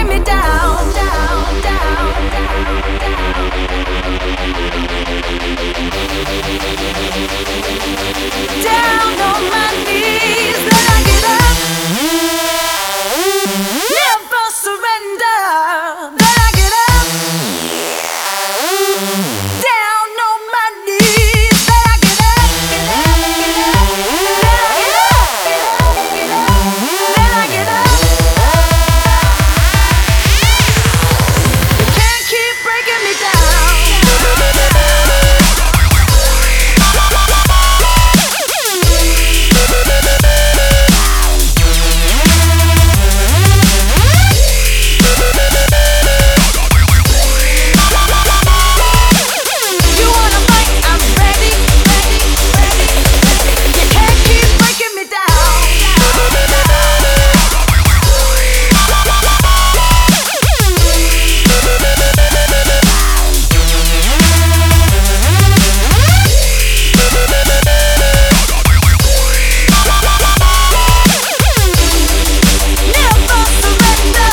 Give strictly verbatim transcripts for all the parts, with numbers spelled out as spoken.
breaking me down, down, down, down, down on my knees. Then I get up, never surrender. Then I get up, down on my knees. Then I get up, get up, get up. Then I get up, get up, get up. Then I get up. You can't keep breaking me down. You wanna fight? I'm ready, ready, ready, ready. You can't keep breaking me down. Never surrender.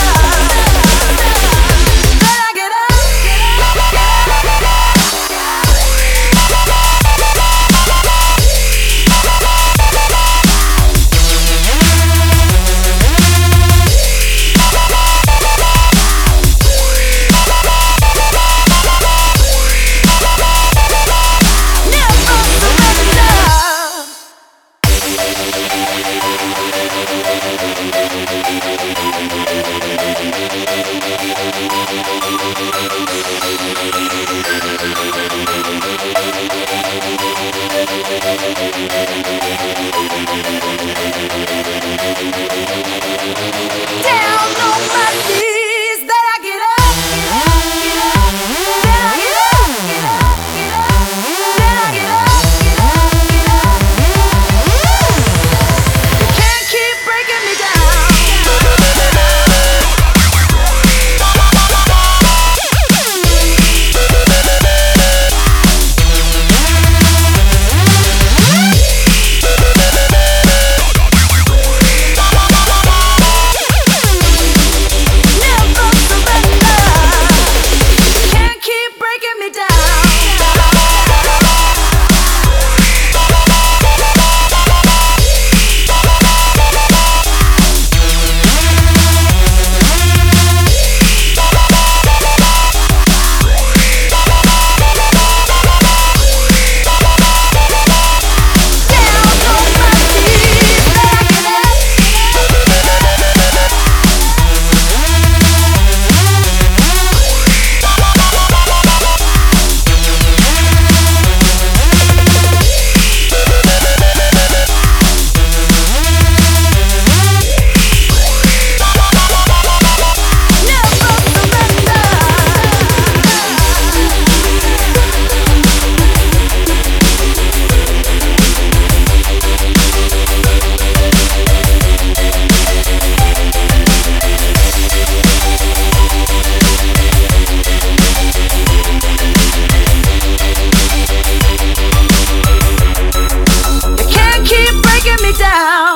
Then I get up, get up, get never surrender. Down on my knees. Then I get up, get up, get up. Then I get up, get up, get up. Then I get up, get up, get up. You can't keep breaking me down. Never surrender. Can't keep breaking me down. Down on my knees. Then I get up, never surrender. You can't keep breaking me down.